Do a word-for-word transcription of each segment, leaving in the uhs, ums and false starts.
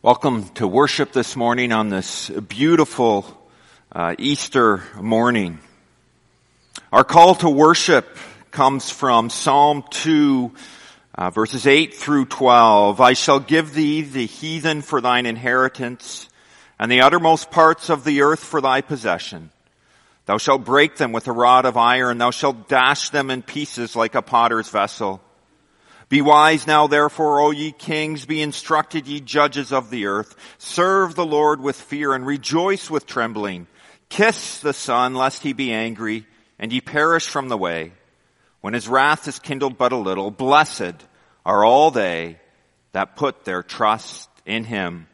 Welcome to worship this morning on this beautiful uh, Easter morning. Our call to worship comes from Psalm two, uh, verses eight through twelve. I shall give thee the heathen for thine inheritance, and the uttermost parts of the earth for thy possession. Thou shalt break them with a rod of iron, thou shalt dash them in pieces like a potter's vessel. Be wise now, therefore, O ye kings, be instructed, ye judges of the earth. Serve the Lord with fear and rejoice with trembling. Kiss the Son, lest he be angry, and ye perish from the way. When his wrath is kindled but a little, blessed are all they that put their trust in him.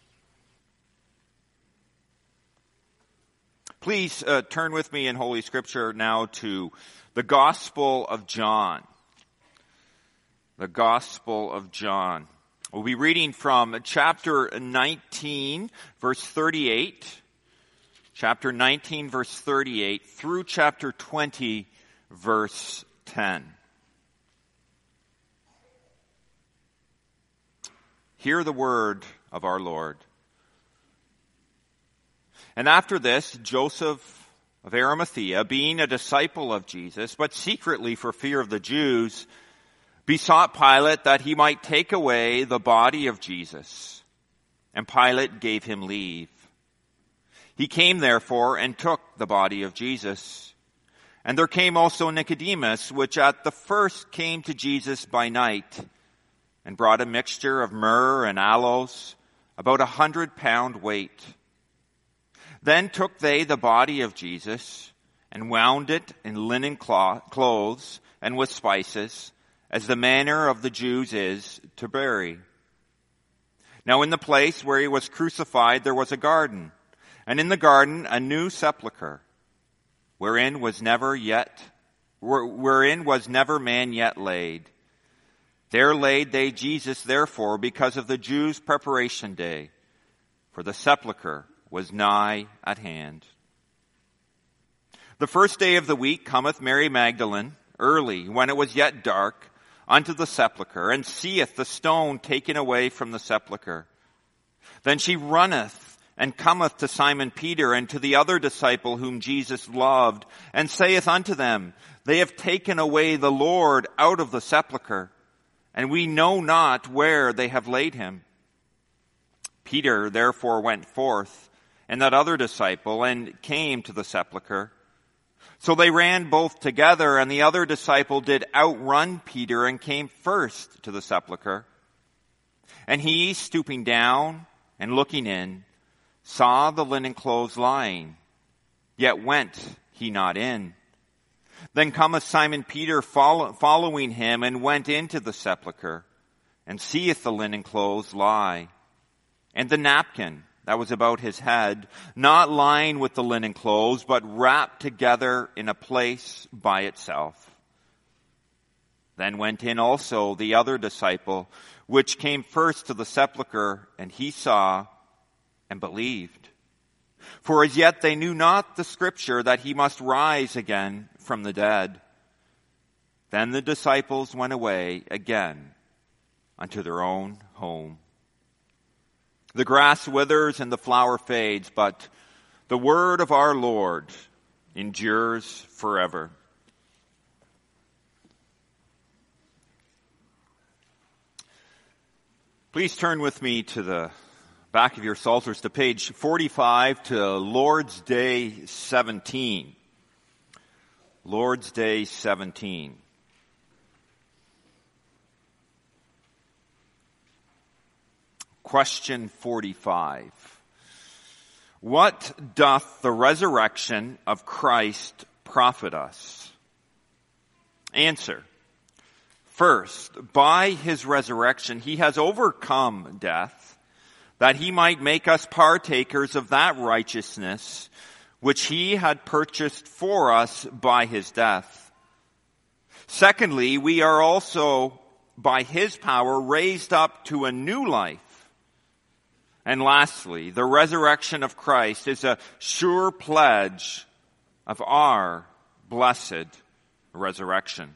Please uh, turn with me in Holy Scripture now to the Gospel of John. The Gospel of John. We'll be reading from chapter nineteen, verse thirty-eight, chapter nineteen, verse thirty-eight, through chapter twenty, verse ten. Hear the word of our Lord. And after this, Joseph of Arimathea, being a disciple of Jesus, but secretly for fear of the Jews, besought Pilate that he might take away the body of Jesus. And Pilate gave him leave. He came therefore and took the body of Jesus. And there came also Nicodemus, which at the first came to Jesus by night, and brought a mixture of myrrh and aloes, about a hundred pound weight. Then took they the body of Jesus, and wound it in linen clothes and with spices, as the manner of the Jews is to bury. Now in the place where he was crucified there was a garden, and in the garden a new sepulchre, wherein was never yet, wherein was never man yet laid. There laid they Jesus therefore because of the Jews' preparation day, for the sepulchre was nigh at hand. The first day of the week cometh Mary Magdalene early, when it was yet dark, unto the sepulchre, and seeth the stone taken away from the sepulchre. Then she runneth, and cometh to Simon Peter, and to the other disciple whom Jesus loved, and saith unto them, They have taken away the Lord out of the sepulchre, and we know not where they have laid him. Peter therefore went forth, and that other disciple, and came to the sepulchre. So they ran both together, and the other disciple did outrun Peter and came first to the sepulchre. And he, stooping down and looking in, saw the linen clothes lying, yet went he not in. Then cometh Simon Peter follow, following him, and went into the sepulchre, and seeth the linen clothes lie, and the napkin that was about his head, not lying with the linen clothes, but wrapped together in a place by itself. Then went in also the other disciple, which came first to the sepulchre, and he saw and believed. For as yet they knew not the scripture that he must rise again from the dead. Then the disciples went away again unto their own home. The grass withers and the flower fades, but the word of our Lord endures forever. Please turn with me to the back of your Psalters to page forty-five to Lord's Day seventeen. Lord's Day seventeen. Question forty-five. What doth the resurrection of Christ profit us? Answer. First, by his resurrection he has overcome death, that he might make us partakers of that righteousness which he had purchased for us by his death. Secondly, we are also by his power raised up to a new life. And lastly, the resurrection of Christ is a sure pledge of our blessed resurrection.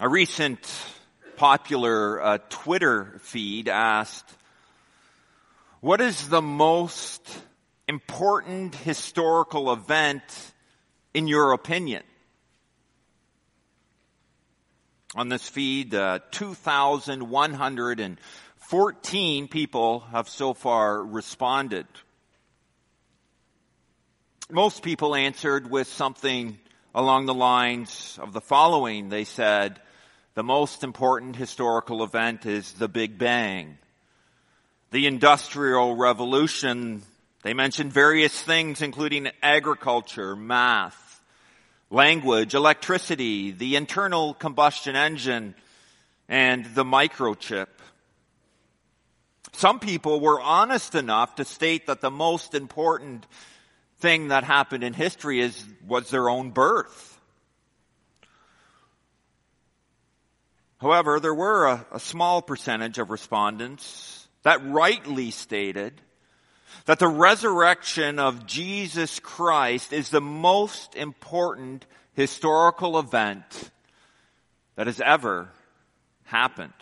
A recent popular uh, Twitter feed asked, what is the most important historical event in your opinion? On this feed, uh, two thousand one hundred fourteen people have so far responded. Most people answered with something along the lines of the following. They said, the most important historical event is the Big Bang. The Industrial Revolution. They mentioned various things, including agriculture, math, language, electricity, the internal combustion engine, and the microchip. Some people were honest enough to state that the most important thing that happened in history is was their own birth. However, there were a, a small percentage of respondents that rightly stated that the resurrection of Jesus Christ is the most important historical event that has ever happened.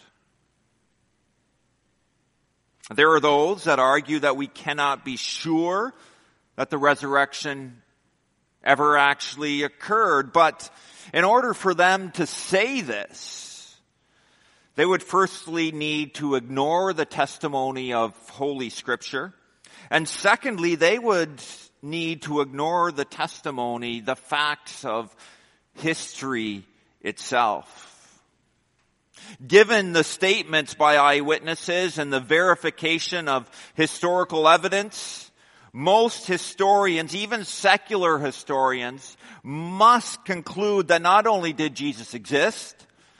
There are those that argue that we cannot be sure that the resurrection ever actually occurred. But in order for them to say this, they would firstly need to ignore the testimony of Holy Scripture. And secondly, they would need to ignore the testimony, the facts of history itself. Given the statements by eyewitnesses and the verification of historical evidence, most historians, even secular historians, must conclude that not only did Jesus exist,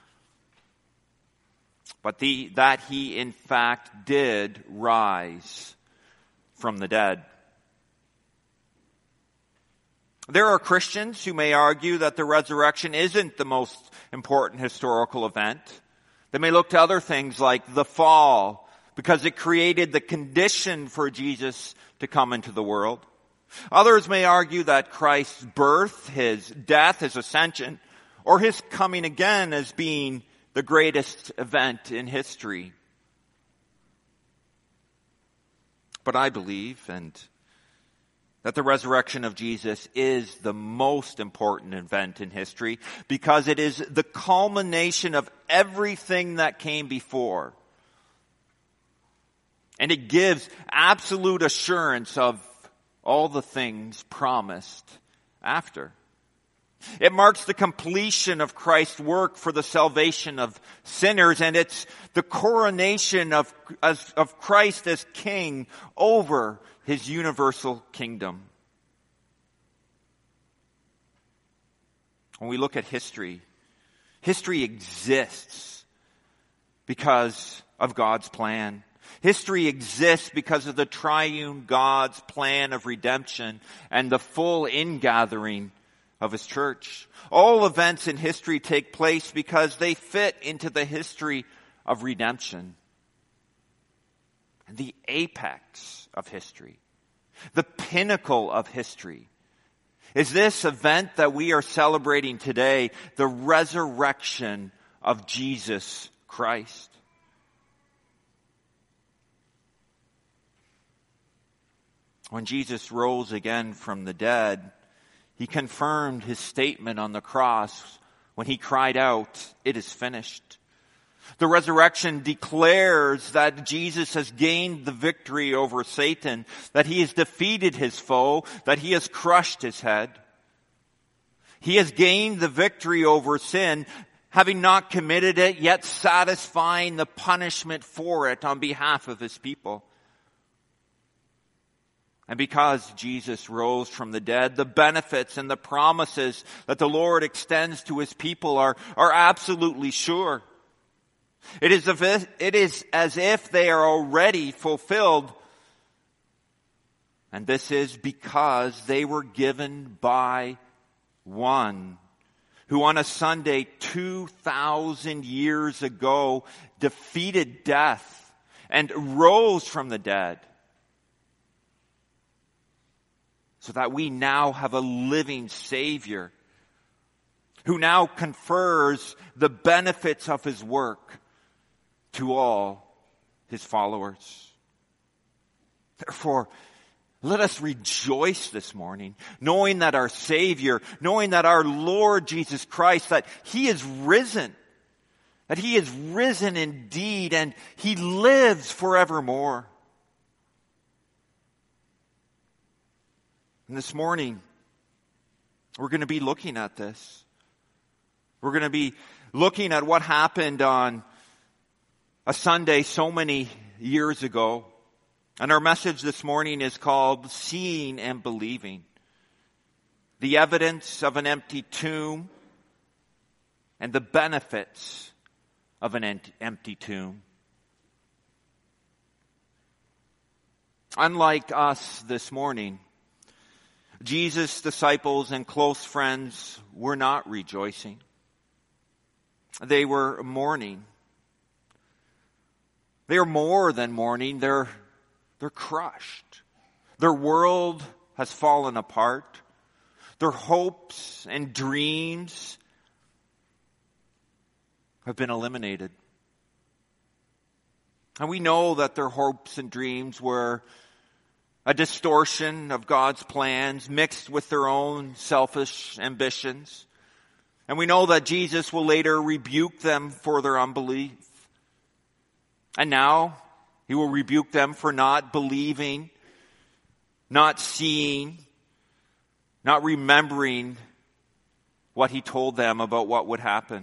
but the, that he in fact did rise from the dead. There are Christians who may argue that the resurrection isn't the most important historical event. They may look to other things like the fall, because it created the condition for Jesus to come into the world. Others may argue that Christ's birth, his death, his ascension, or his coming again as being the greatest event in history. But I believe and that the resurrection of Jesus is the most important event in history because it is the culmination of everything that came before. And it gives absolute assurance of all the things promised after. It marks the completion of Christ's work for the salvation of sinners, and it's the coronation of, as, of Christ as King over his universal kingdom. When we look at history, history exists because of God's plan. History exists because of the triune God's plan of redemption and the full ingathering of his church. All events in history take place because they fit into the history of redemption. And the apex of history, the pinnacle of history, is this event that we are celebrating today, the resurrection of Jesus Christ. When Jesus rose again from the dead, he confirmed his statement on the cross when he cried out, "It is finished." The resurrection declares that Jesus has gained the victory over Satan, that he has defeated his foe, that he has crushed his head. He has gained the victory over sin, having not committed it, yet satisfying the punishment for it on behalf of his people. And because Jesus rose from the dead, the benefits and the promises that the Lord extends to his people are, are absolutely sure. It is, if, it is as if they are already fulfilled. And this is because they were given by one who on a Sunday two thousand years ago defeated death and rose from the dead. So that we now have a living Savior who now confers the benefits of his work to all his followers. Therefore, let us rejoice this morning, knowing that our Savior, knowing that our Lord Jesus Christ, that He is risen, that He is risen indeed, and He lives forevermore. And this morning, we're going to be looking at this. We're going to be looking at what happened on a Sunday so many years ago. And our message this morning is called Seeing and Believing. The evidence of an empty tomb and the benefits of an empty tomb. Unlike us this morning, Jesus' disciples and close friends were not rejoicing. They were mourning. They are more than mourning. They're, they're crushed. Their world has fallen apart. Their hopes and dreams have been eliminated. And we know that their hopes and dreams were a distortion of God's plans mixed with their own selfish ambitions. And we know that Jesus will later rebuke them for their unbelief. And now He will rebuke them for not believing, not seeing, not remembering what He told them about what would happen.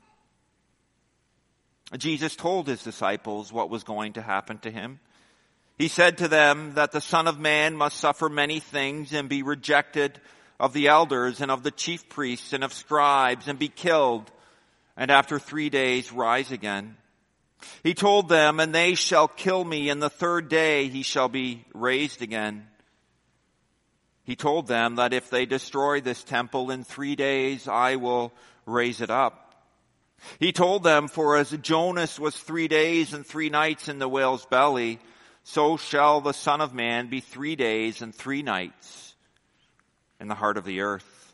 Jesus told His disciples what was going to happen to Him. He said to them that the Son of Man must suffer many things and be rejected of the elders and of the chief priests and of scribes and be killed, and after three days rise again. He told them, and they shall kill me, and the third day he shall be raised again. He told them that if they destroy this temple in three days, I will raise it up. He told them, for as Jonas was three days and three nights in the whale's belly, so shall the Son of Man be three days and three nights in the heart of the earth.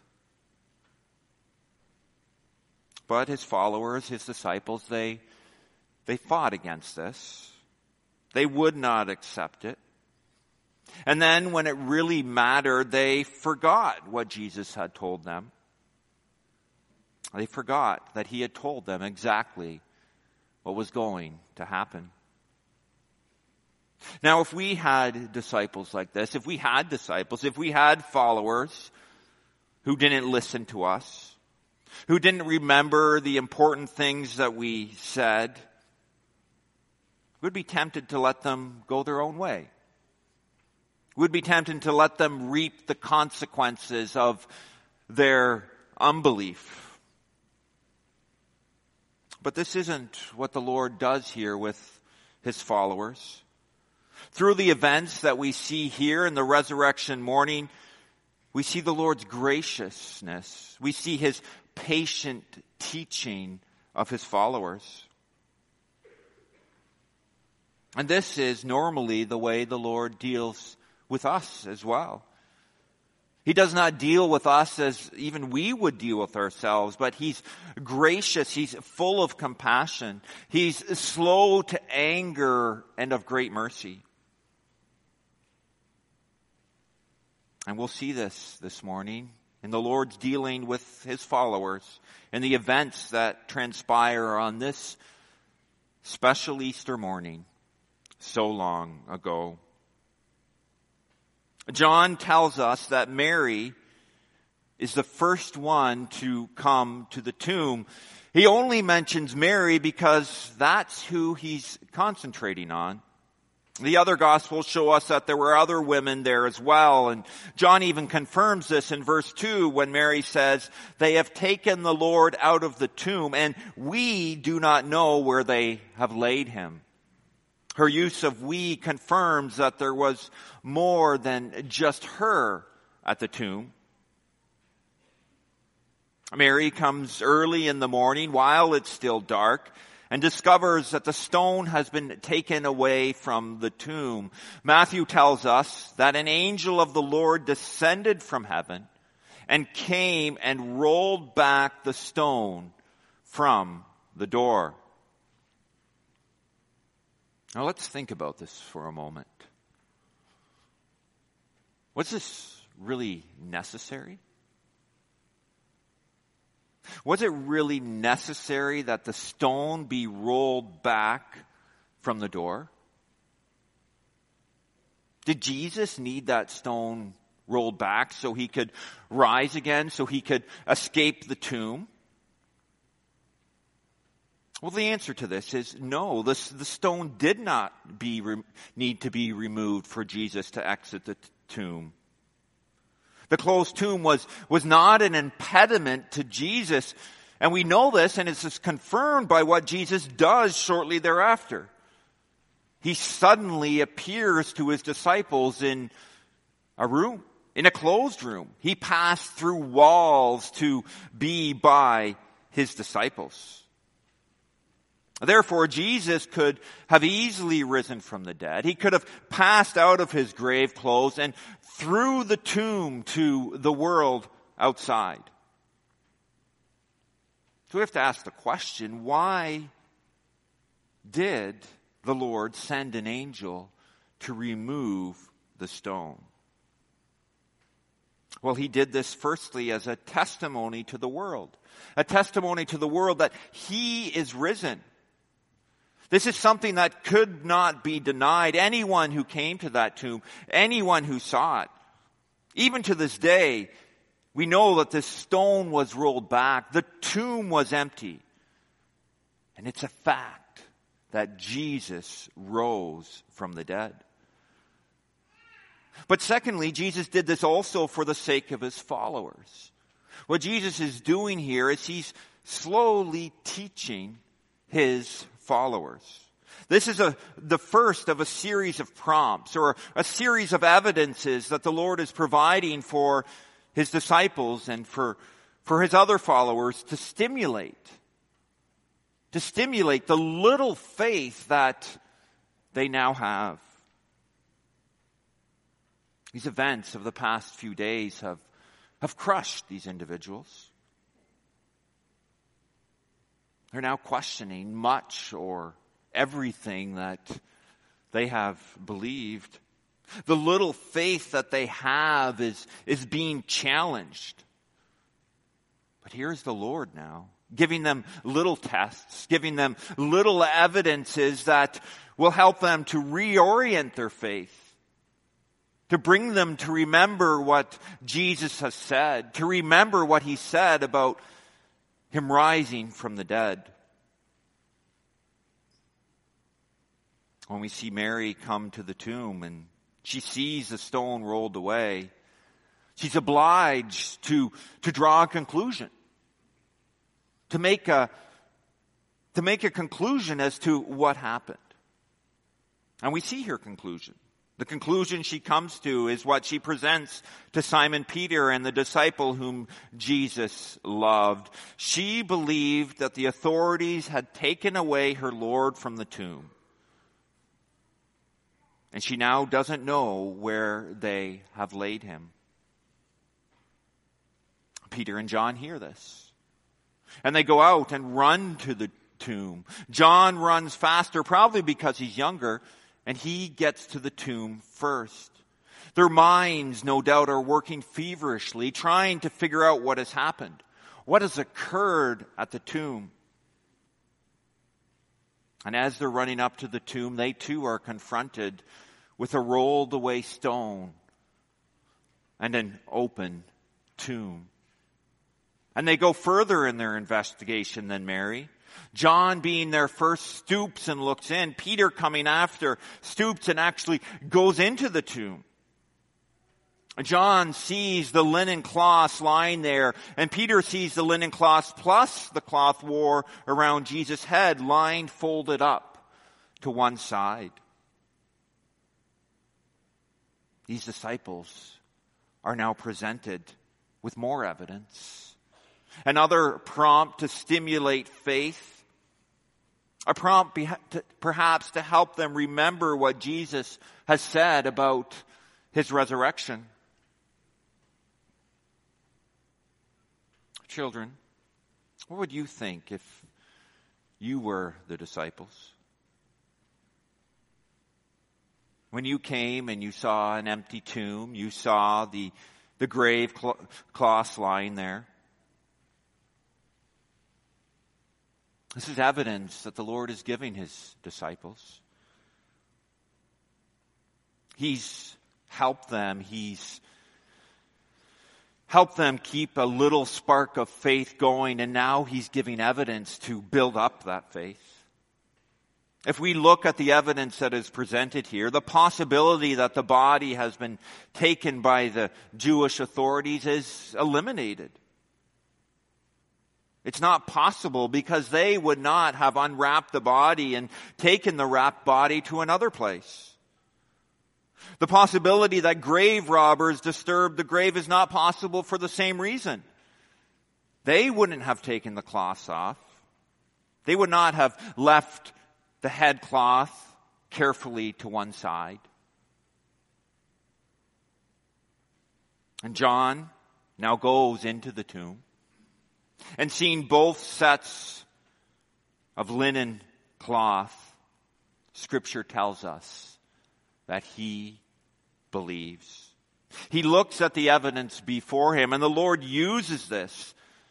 But His followers, His disciples, they, they fought against this. They would not accept it. And then when it really mattered, they forgot what Jesus had told them. They forgot that He had told them exactly what was going to happen. Now, if we had disciples like this, if we had disciples, if we had followers who didn't listen to us, who didn't remember the important things that we said, we'd be tempted to let them go their own way. We'd be tempted to let them reap the consequences of their unbelief. But this isn't what the Lord does here with His followers. Through the events that we see here in the resurrection morning, we see the Lord's graciousness. We see His patient teaching of His followers. And this is normally the way the Lord deals with us as well. He does not deal with us as even we would deal with ourselves, but He's gracious. He's full of compassion. He's slow to anger and of great mercy. And we'll see this this morning in the Lord's dealing with His followers and the events that transpire on this special Easter morning so long ago. John tells us that Mary is the first one to come to the tomb. He only mentions Mary because that's who he's concentrating on. The other Gospels show us that there were other women there as well, and John even confirms this in verse two when Mary says, "They have taken the Lord out of the tomb, and we do not know where they have laid Him." Her use of "we" confirms that there was more than just her at the tomb. Mary comes early in the morning while it's still dark and discovers that the stone has been taken away from the tomb. Matthew tells us that an angel of the Lord descended from heaven and came and rolled back the stone from the door. Now let's think about this for a moment. Was this really necessary? Was it really necessary that the stone be rolled back from the door? Did Jesus need that stone rolled back so he could rise again, so he could escape the tomb? Well, the answer to this is no. The, the stone did not be re, need to be removed for Jesus to exit the t- tomb. The closed tomb was, was not an impediment to Jesus. And we know this, and it's confirmed by what Jesus does shortly thereafter. He suddenly appears to his disciples in a room, in a closed room. He passed through walls to be by his disciples. Therefore, Jesus could have easily risen from the dead. He could have passed out of his grave clothes and through the tomb to the world outside. So we have to ask the question, why did the Lord send an angel to remove the stone? Well, he did this firstly as a testimony to the world. A testimony to the world that he is risen. This is something that could not be denied. Anyone who came to that tomb, anyone who saw it, even to this day, we know that this stone was rolled back. The tomb was empty. And it's a fact that Jesus rose from the dead. But secondly, Jesus did this also for the sake of his followers. What Jesus is doing here is he's slowly teaching his followers. This is a, the first of a series of prompts or a series of evidences that the Lord is providing for his disciples and for, for his other followers to stimulate, to stimulate the little faith that they now have. These events of the past few days have, have crushed these individuals. They're now questioning much or everything that they have believed. The little faith that they have is, is being challenged. But here's the Lord now, giving them little tests, giving them little evidences that will help them to reorient their faith, to bring them to remember what Jesus has said, to remember what he said about him rising from the dead. When we see Mary come to the tomb and she sees the stone rolled away, she's obliged to, to draw a conclusion, to make a, to make a conclusion as to what happened. And we see her conclusion. The conclusion she comes to is what she presents to Simon Peter and the disciple whom Jesus loved. She believed that the authorities had taken away her Lord from the tomb. And she now doesn't know where they have laid him. Peter and John hear this. And they go out and run to the tomb. John runs faster, probably because he's younger, and he gets to the tomb first. Their minds, no doubt, are working feverishly, trying to figure out what has happened. What has occurred at the tomb? And as they're running up to the tomb, they too are confronted with a rolled away stone and an open tomb. And they go further in their investigation than Mary. John, being there first, stoops and looks in. Peter, coming after, stoops and actually goes into the tomb. John sees the linen cloths lying there, and Peter sees the linen cloths plus the cloth wore around Jesus' head lying folded up to one side. These disciples are now presented with more evidence. Another prompt to stimulate faith. A prompt be- to, perhaps to help them remember what Jesus has said about his resurrection. children, what would you think if you were the disciples? When you came and you saw an empty tomb, you saw the, the grave cl- cloths lying there. This is evidence that the Lord is giving his disciples. He's helped them. He's helped them keep a little spark of faith going, and now he's giving evidence to build up that faith. If we look at the evidence that is presented here, the possibility that the body has been taken by the Jewish authorities is eliminated. It's not possible because they would not have unwrapped the body and taken the wrapped body to another place. The possibility that grave robbers disturbed the grave is not possible for the same reason. They wouldn't have taken the cloths off. They would not have left the head cloth carefully to one side. And John now goes into the tomb, and seeing both sets of linen cloth, Scripture tells us that he believes. He looks at the evidence before him, and the Lord uses this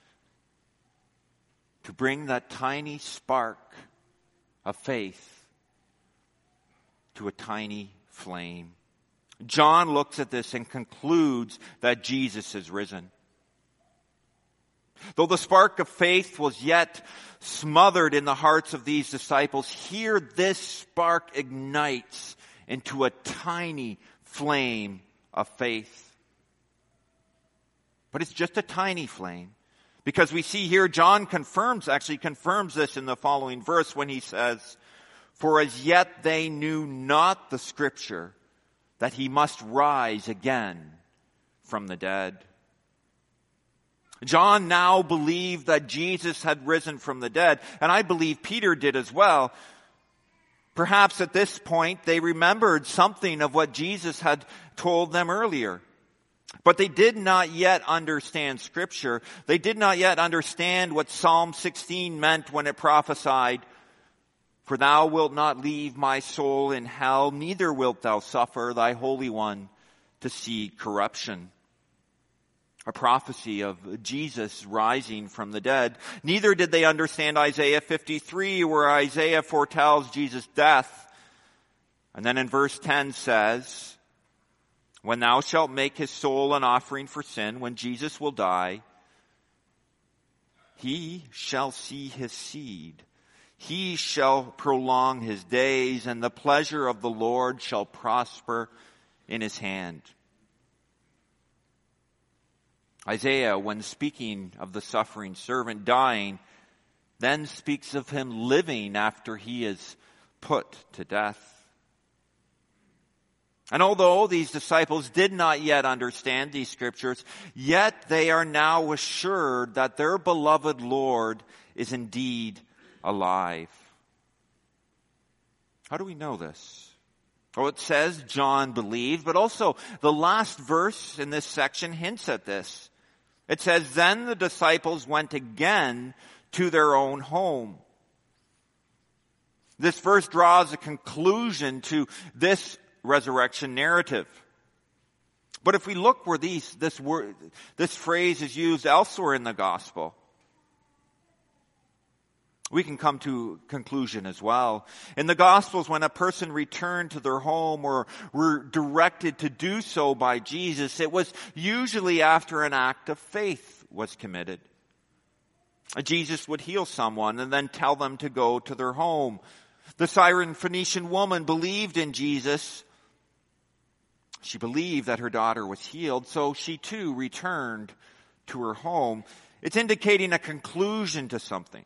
to bring that tiny spark of faith to a tiny flame. John looks at this and concludes that Jesus is risen. Though the spark of faith was yet smothered in the hearts of these disciples, here this spark ignites into a tiny flame of faith. But it's just a tiny flame. Because we see here, John confirms, actually confirms this in the following verse when he says, "For as yet they knew not the Scripture, that he must rise again from the dead." John now believed that Jesus had risen from the dead, and I believe Peter did as well. Perhaps at this point they remembered something of what Jesus had told them earlier. But they did not yet understand Scripture. They did not yet understand what Psalm sixteen meant when it prophesied, "For thou wilt not leave my soul in hell, neither wilt thou suffer thy Holy One to see corruption." A prophecy of Jesus rising from the dead. Neither did they understand Isaiah fifty-three, where Isaiah foretells Jesus' death. And then in verse ten says, "When thou shalt make his soul an offering for sin, when Jesus will die, he shall see his seed. He shall prolong his days, and the pleasure of the Lord shall prosper in his hand." Isaiah, when speaking of the suffering servant dying, then speaks of him living after he is put to death. And although these disciples did not yet understand these Scriptures, yet they are now assured that their beloved Lord is indeed alive. How do we know this? Well, it says John believed, but also the last verse in this section hints at this. It says, "Then the disciples went again to their own home." This verse draws a conclusion to this resurrection narrative. But if we look where these, this word, this phrase is used elsewhere in the gospel, we can come to a conclusion as well. In the Gospels, when a person returned to their home or were directed to do so by Jesus, it was usually after an act of faith was committed. Jesus would heal someone and then tell them to go to their home. The Syrophoenician woman believed in Jesus. She believed that her daughter was healed, so she too returned to her home. It's indicating a conclusion to something.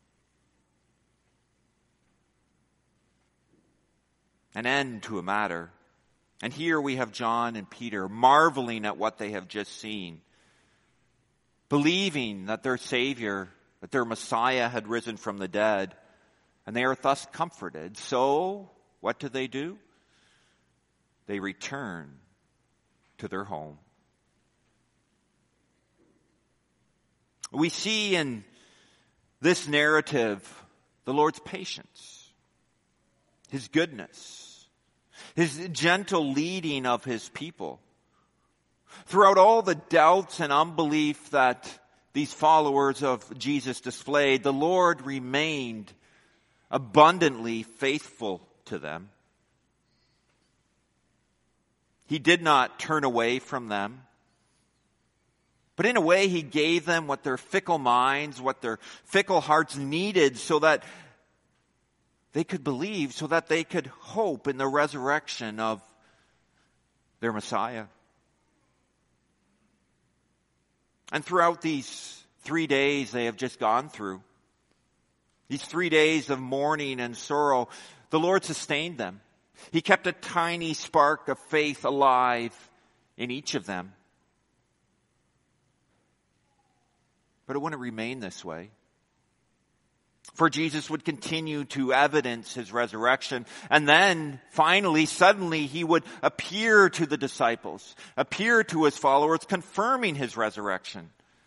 An end to a matter. And here we have John and Peter marveling at what they have just seen, believing that their Savior, that their Messiah had risen from the dead, and they are thus comforted. So, what do they do? They return to their home. We see in this narrative the Lord's patience, His goodness, His gentle leading of His people. Throughout all the doubts and unbelief that these followers of Jesus displayed, the Lord remained abundantly faithful to them. He did not turn away from them, but in a way He gave them what their fickle minds, what their fickle hearts needed so that they could believe, so that they could hope in the resurrection of their Messiah. And throughout these three days they have just gone through, these three days of mourning and sorrow, the Lord sustained them. He kept a tiny spark of faith alive in each of them. But it wouldn't remain this way. For Jesus would continue to evidence His resurrection. And then, finally, suddenly, He would appear to the disciples, appear to His followers, confirming His resurrection.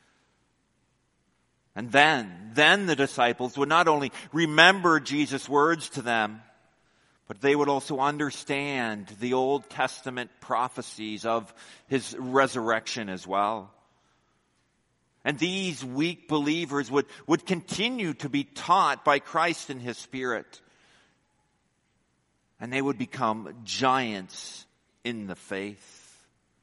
And then, then the disciples would not only remember Jesus' words to them, but they would also understand the Old Testament prophecies of His resurrection as well. And these weak believers would, would continue to be taught by Christ and His Spirit. And they would become giants in the faith.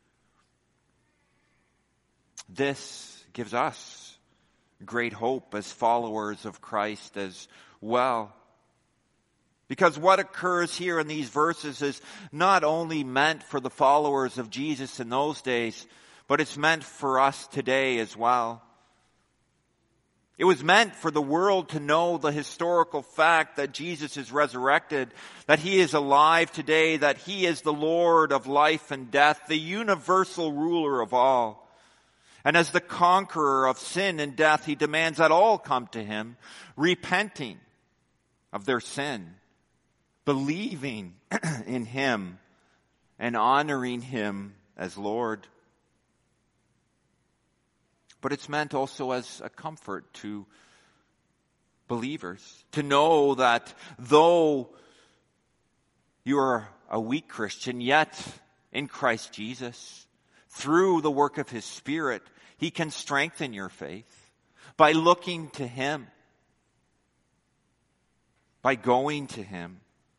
This gives us great hope as followers of Christ as well. Because what occurs here in these verses is not only meant for the followers of Jesus in those days, but it's meant for us today as well. It was meant for the world to know the historical fact that Jesus is resurrected, that He is alive today, that He is the Lord of life and death, the universal ruler of all. And as the conqueror of sin and death, He demands that all come to Him, repenting of their sin, believing in Him, and honoring Him as Lord. But it's meant also as a comfort to believers, to know that though you are a weak Christian, yet in Christ Jesus, through the work of His Spirit, He can strengthen your faith by looking to Him, by going to Him,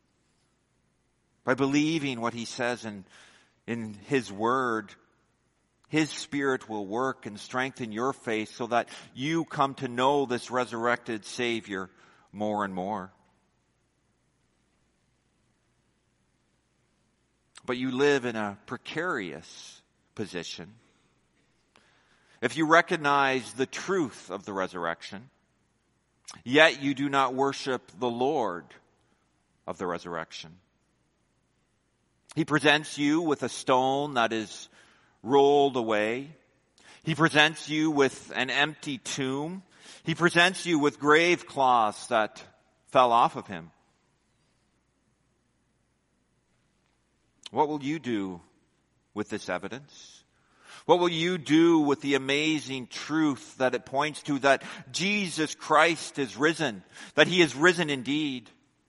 by believing what He says in, in His Word. His Spirit will work and strengthen your faith so that you come to know this resurrected Savior more and more. But you live in a precarious position. If you recognize the truth of the resurrection, yet you do not worship the Lord of the resurrection. He presents you with a stone that is rolled away. He presents you with an empty tomb. He presents you with grave cloths that fell off of Him. What will you do with this evidence? What will you do with the amazing truth that it points to, that Jesus Christ is risen, that He is risen indeed?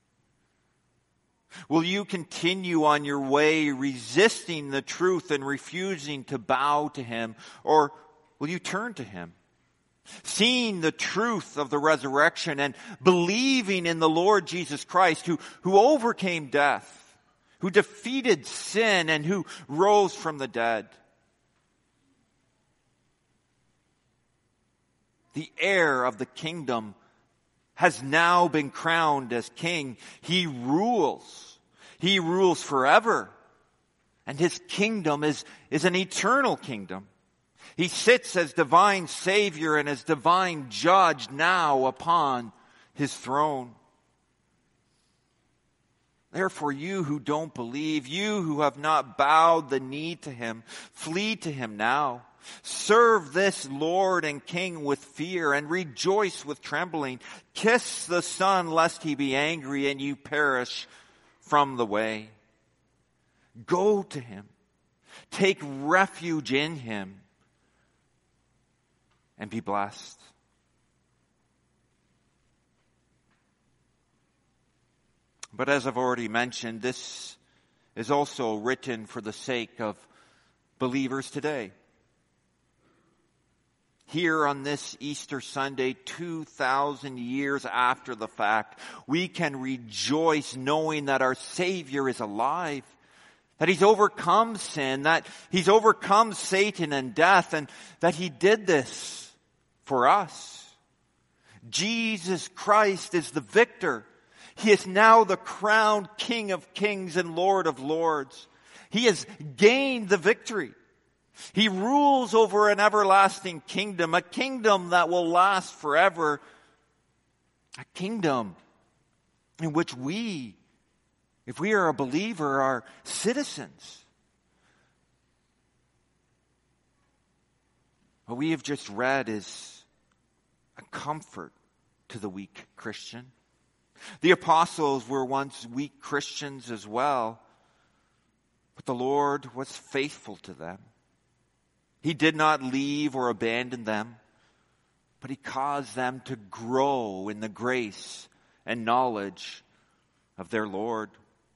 Will you continue on your way resisting the truth and refusing to bow to Him? Or will you turn to Him, seeing the truth of the resurrection and believing in the Lord Jesus Christ, who, who overcame death, who defeated sin, and who rose from the dead? The heir of the kingdom has now been crowned as king. He rules. He rules forever. And His kingdom is, is an eternal kingdom. He sits as divine Savior and as divine judge now upon His throne. Therefore, you who don't believe, you who have not bowed the knee to Him, flee to Him now. Serve this Lord and King with fear and rejoice with trembling. Kiss the Son lest He be angry and you perish from the way. Go to Him. Take refuge in Him. and be blessed. But as I've already mentioned, this is also written for the sake of believers today. Here on this Easter Sunday, two thousand years after the fact, we can rejoice knowing that our Savior is alive, that He's overcome sin, that He's overcome Satan and death, and that He did this for us. Jesus Christ is the victor. He is now the crowned King of kings and Lord of lords. He has gained the victory. He rules over an everlasting kingdom, a kingdom that will last forever, a kingdom in which we, if we are a believer, are citizens. What we have just read is a comfort to the weak Christian. The apostles were once weak Christians as well, but the Lord was faithful to them. He did not leave or abandon them, but He caused them to grow in the grace and knowledge of their Lord.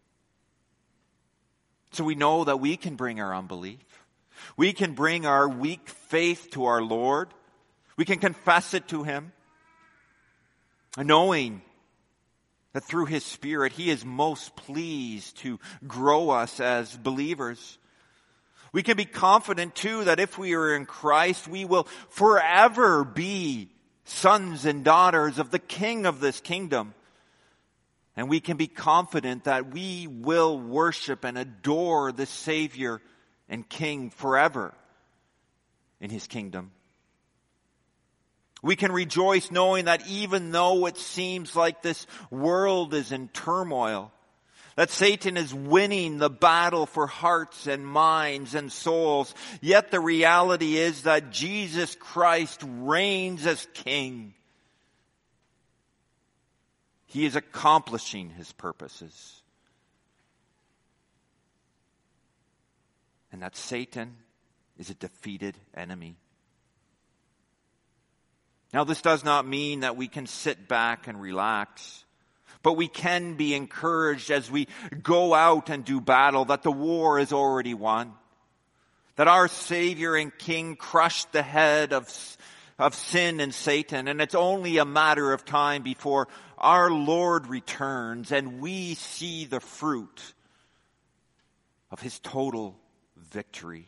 So we know that we can bring our unbelief. We can bring our weak faith to our Lord. We can confess it to Him, knowing that through His Spirit, He is most pleased to grow us as believers. We can be confident, too, that if we are in Christ, we will forever be sons and daughters of the King of this kingdom. And we can be confident that we will worship and adore the Savior and King forever in His kingdom. We can rejoice knowing that even though it seems like this world is in turmoil, that Satan is winning the battle for hearts and minds and souls, yet the reality is that Jesus Christ reigns as King. He is accomplishing His purposes. And that Satan is a defeated enemy. Now, this does not mean that we can sit back and relax, but we can be encouraged as we go out and do battle that the war is already won, that our Savior and King crushed the head of, of sin and Satan, and it's only a matter of time before our Lord returns and we see the fruit of His total victory.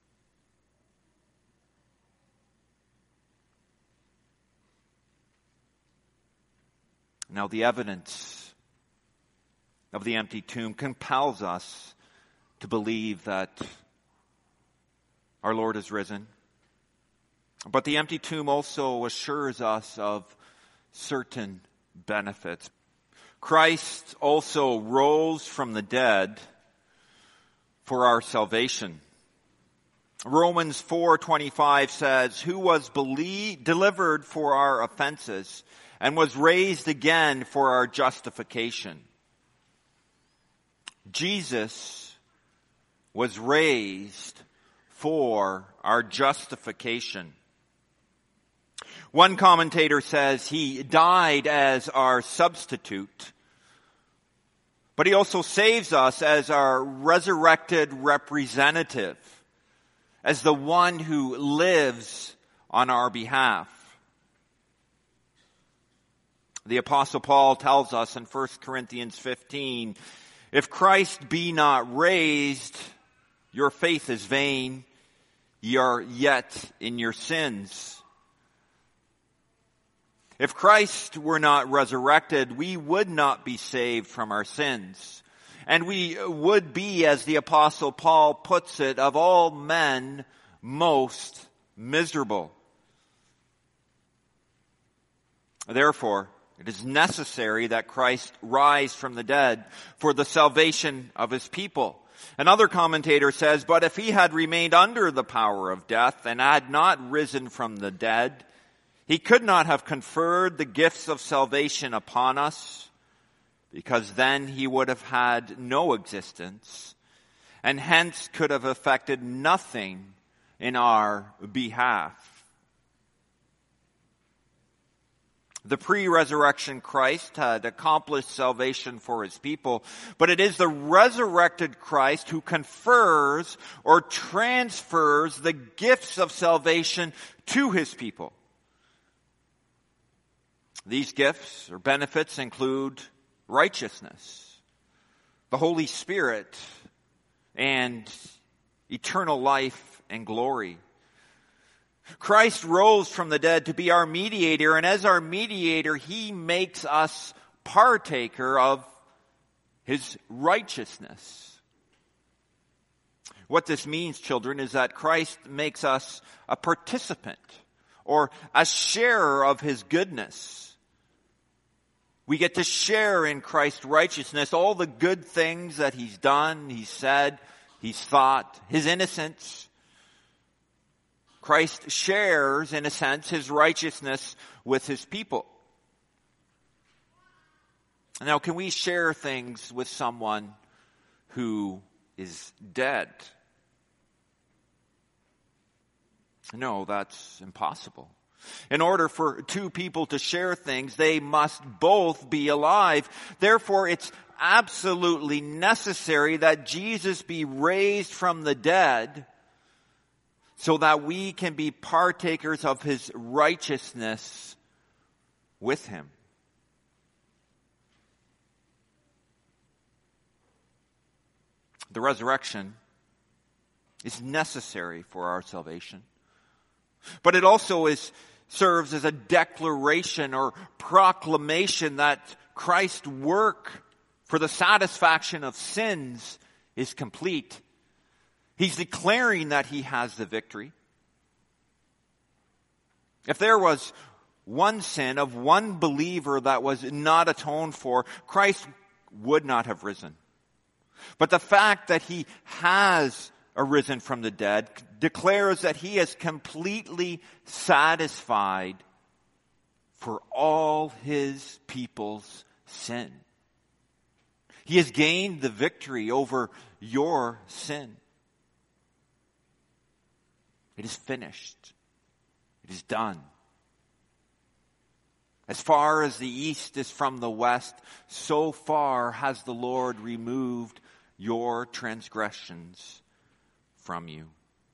Now, the evidence of the empty tomb compels us to believe that our Lord is risen. But the empty tomb also assures us of certain benefits. Christ also rose from the dead for our salvation. Romans four twenty-five says, "Who was believed, delivered for our offenses, and was raised again for our justification." Jesus was raised for our justification. One commentator says He died as our substitute, but He also saves us as our resurrected representative, as the one who lives on our behalf. The Apostle Paul tells us in First Corinthians fifteen, "If Christ be not raised, your faith is vain, ye are yet in your sins." If Christ were not resurrected, we would not be saved from our sins. And we would be, as the Apostle Paul puts it, of all men most miserable. Therefore, it is necessary that Christ rise from the dead for the salvation of His people. Another commentator says, "But if He had remained under the power of death and had not risen from the dead, He could not have conferred the gifts of salvation upon us, because then He would have had no existence, and hence could have effected nothing in our behalf." The pre-resurrection Christ had accomplished salvation for his people, but it is the resurrected Christ who confers or transfers the gifts of salvation to his people. These gifts or benefits include righteousness, the Holy Spirit, and eternal life and glory. Christ rose from the dead to be our mediator, and as our mediator, he makes us partaker of his righteousness. What this means, children, is that Christ makes us a participant or a sharer of his goodness. We get to share in Christ's righteousness, all the good things that he's done, he's said, he's thought, his innocence. Christ shares, in a sense, his righteousness with his people. Now, can we share things with someone who is dead? No, that's impossible. In order for two people to share things, they must both be alive. Therefore, it's absolutely necessary that Jesus be raised from the dead so that we can be partakers of his righteousness with him. The resurrection is necessary for our salvation, but it also is serves as a declaration or proclamation that Christ's work for the satisfaction of sins is complete. He's declaring that he has the victory. If there was one sin of one believer that was not atoned for, Christ would not have risen. But the fact that he has arisen from the dead declares that he is completely satisfied for all his people's sin. He has gained the victory over your sin. It is finished. It is done. As far as the east is from the west, so far has the Lord removed your transgressions from you.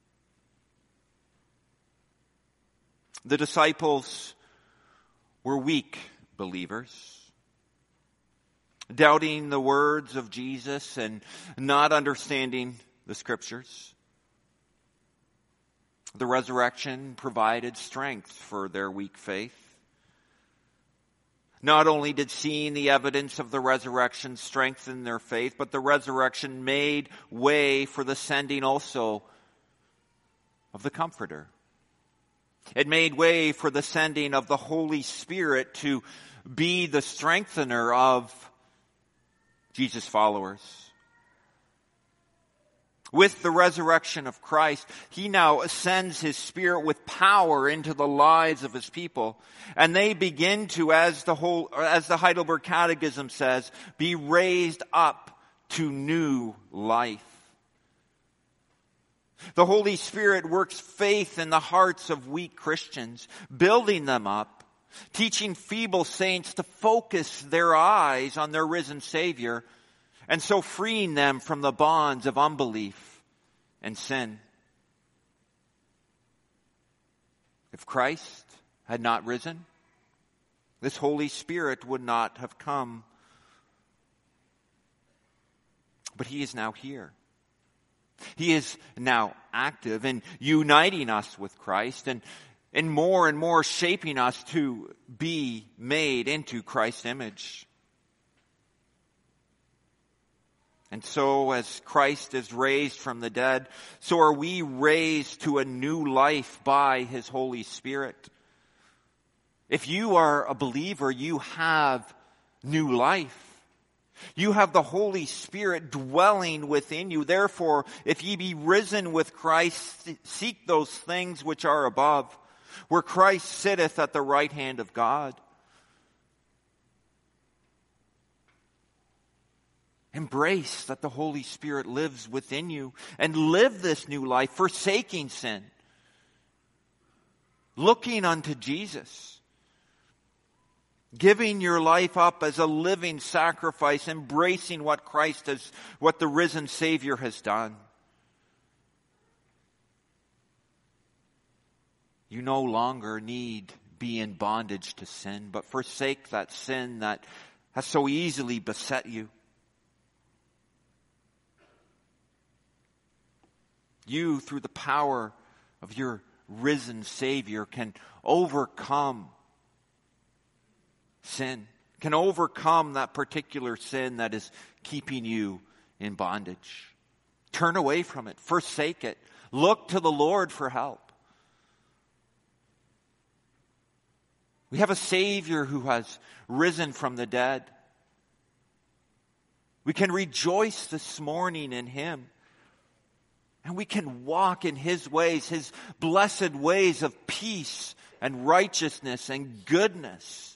The disciples were weak believers, doubting the words of Jesus and not understanding the scriptures. The resurrection provided strength for their weak faith. Not only did seeing the evidence of the resurrection strengthen their faith, but the resurrection made way for the sending also of the Comforter. It made way for the sending of the Holy Spirit to be the strengthener of Jesus' followers. With the resurrection of Christ, he now sends his Spirit with power into the lives of his people. And they begin to, as the whole, as the Heidelberg Catechism says, be raised up to new life. The Holy Spirit works faith in the hearts of weak Christians, building them up, teaching feeble saints to focus their eyes on their risen Savior, and so freeing them from the bonds of unbelief and sin. If Christ had not risen, this Holy Spirit would not have come. But he is now here. He is now active in uniting us with Christ and, and more and more shaping us to be made into Christ's image. And so as Christ is raised from the dead, so are we raised to a new life by his Holy Spirit. If you are a believer, you have new life. You have the Holy Spirit dwelling within you. Therefore, if ye be risen with Christ, seek those things which are above, where Christ sitteth at the right hand of God. Embrace that the Holy Spirit lives within you and live this new life, forsaking sin, looking unto Jesus. Giving your life up as a living sacrifice, embracing what Christ has, what the risen Savior has done. You no longer need be in bondage to sin, but forsake that sin that has so easily beset you. You, through the power of your risen Savior, can overcome sin, can overcome that particular sin that is keeping you in bondage. Turn away from it. Forsake it. Look to the Lord for help. We have a Savior who has risen from the dead. We can rejoice this morning in Him. And we can walk in His ways, His blessed ways of peace and righteousness and goodness.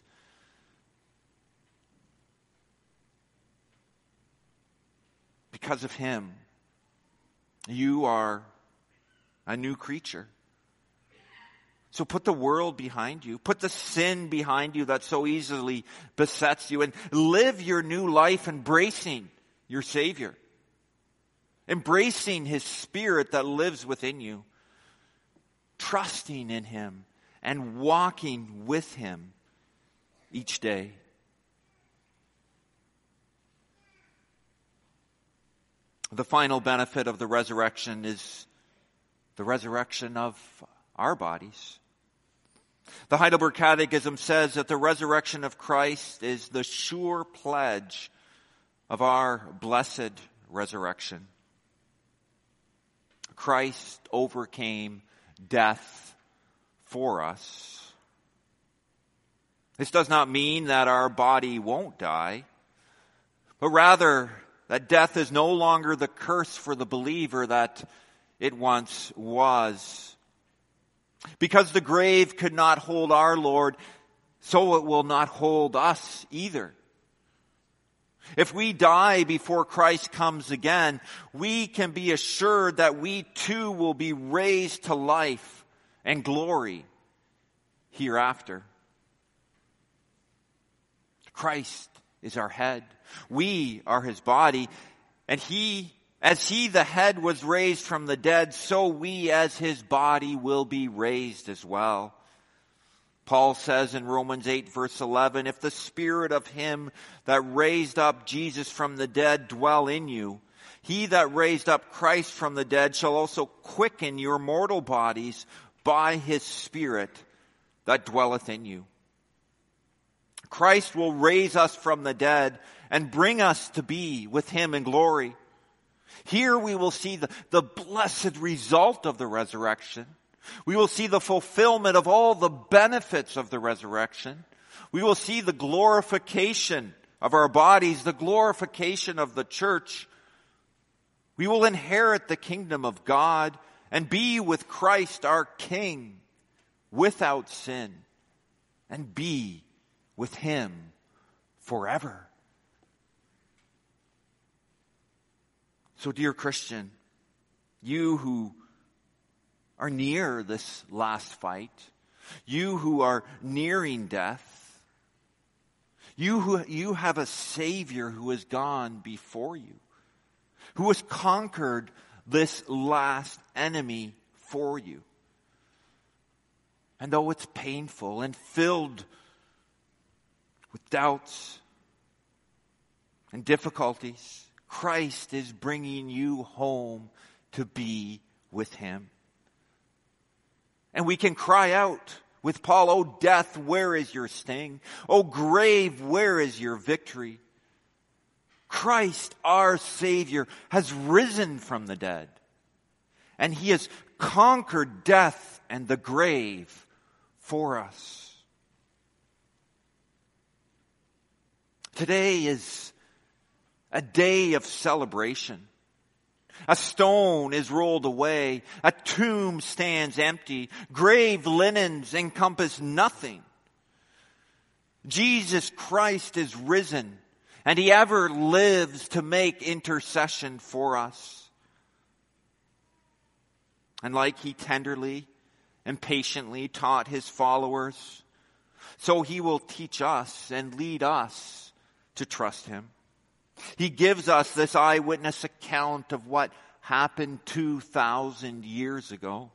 Because of Him, you are a new creature. So put the world behind you. Put the sin behind you that so easily besets you. And live your new life embracing your Savior. Embracing His Spirit that lives within you. Trusting in Him and walking with Him each day. The final benefit of the resurrection is the resurrection of our bodies. The Heidelberg Catechism says that the resurrection of Christ is the sure pledge of our blessed resurrection. Christ overcame death for us. This does not mean that our body won't die, but rather that death is no longer the curse for the believer that it once was. Because the grave could not hold our Lord, so it will not hold us either. If we die before Christ comes again, we can be assured that we too will be raised to life and glory hereafter. Christ is our head. We are His body. And He, as He the head was raised from the dead, so we as His body will be raised as well. Paul says in Romans eight verse eleven, if the Spirit of Him that raised up Jesus from the dead dwell in you, He that raised up Christ from the dead shall also quicken your mortal bodies by His Spirit that dwelleth in you. Christ will raise us from the dead and bring us to be with Him in glory. Here we will see the, the blessed result of the resurrection. We will see the fulfillment of all the benefits of the resurrection. We will see the glorification of our bodies, the glorification of the church. We will inherit the kingdom of God and be with Christ our King without sin and be with Him forever. So, dear Christian, you who are near this last fight, you who are nearing death, you who you have a Savior who has gone before you, who has conquered this last enemy for you. And though it's painful and filled with doubts and difficulties, Christ is bringing you home to be with Him. And we can cry out with Paul, "O death, where is your sting? O grave, where is your victory?" Christ, our Savior, has risen from the dead. And He has conquered death and the grave for us. Today is a day of celebration. A stone is rolled away. A tomb stands empty. Grave linens encompass nothing. Jesus Christ is risen, and He ever lives to make intercession for us. And like He tenderly and patiently taught His followers, so he will teach us and lead us to trust him. He gives us this eyewitness account of what happened two thousand years ago,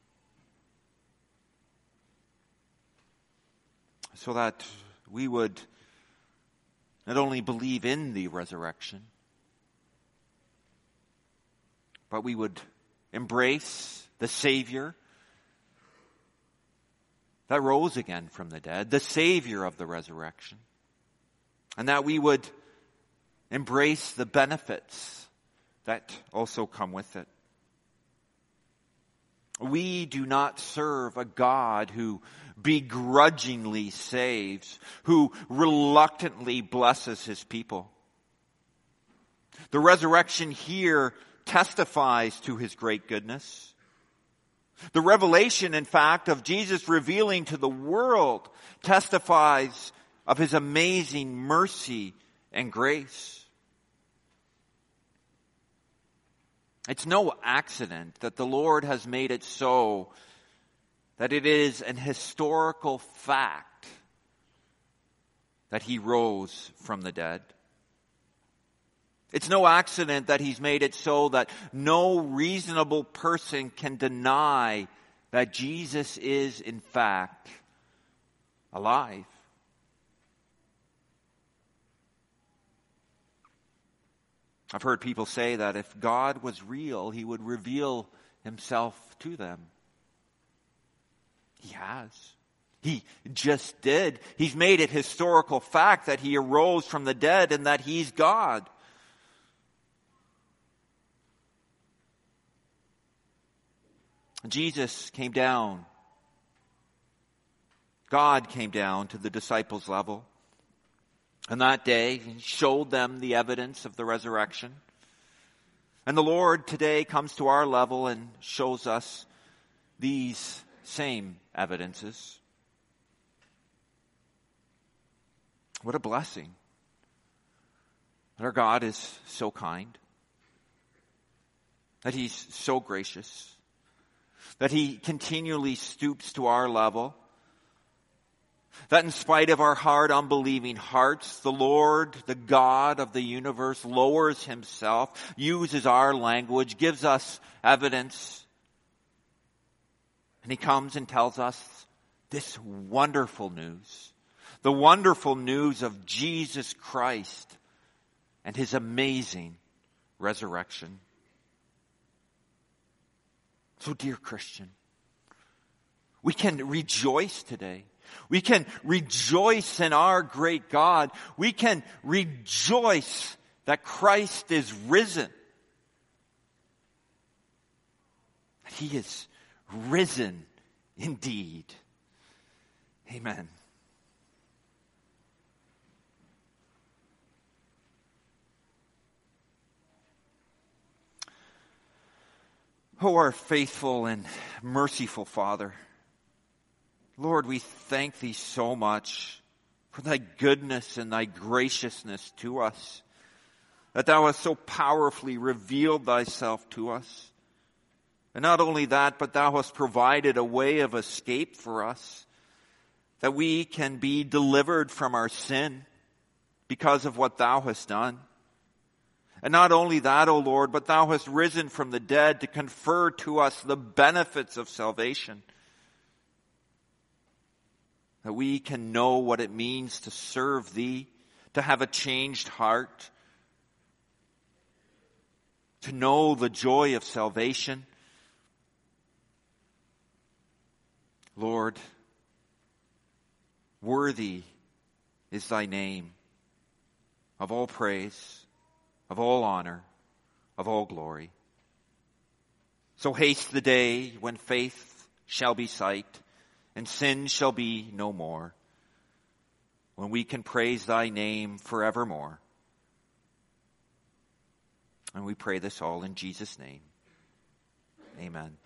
so that we would not only believe in the resurrection, but we would embrace the Savior that rose again from the dead, the Savior of the resurrection, and that we would embrace the benefits that also come with it. We do not serve a God who begrudgingly saves, who reluctantly blesses his people. The resurrection here testifies to his great goodness. The revelation, in fact, of Jesus revealing to the world testifies of his amazing mercy and grace. It's no accident that the Lord has made it so that it is an historical fact that he rose from the dead. It's no accident that he's made it so that no reasonable person can deny that Jesus is, in fact, alive. I've heard people say that if God was real, he would reveal himself to them. He has. He just did. He's made it historical fact that he arose from the dead and that he's God. Jesus came down. God came down to the disciples' level. And that day, he showed them the evidence of the resurrection. And the Lord today comes to our level and shows us these same evidences. What a blessing that our God is so kind, that he's so gracious, that he continually stoops to our level, that in spite of our hard, unbelieving hearts, the Lord, the God of the universe, lowers himself, uses our language, gives us evidence. And he comes and tells us this wonderful news, the wonderful news of Jesus Christ and his amazing resurrection. So, dear Christian, we can rejoice today. We can rejoice in our great God. We can rejoice that Christ is risen. He is risen indeed. Amen. Oh, our faithful and merciful Father, Lord, we thank thee so much for thy goodness and thy graciousness to us, that thou hast so powerfully revealed thyself to us. And not only that, but thou hast provided a way of escape for us, that we can be delivered from our sin because of what thou hast done. And not only that, O Lord, but thou hast risen from the dead to confer to us the benefits of salvation, that we can know what it means to serve thee, to have a changed heart, to know the joy of salvation. Lord, worthy is thy name of all praise, of all honor, of all glory. So haste the day when faith shall be sight, and sin shall be no more, when we can praise thy name forevermore. And we pray this all in Jesus' name. Amen.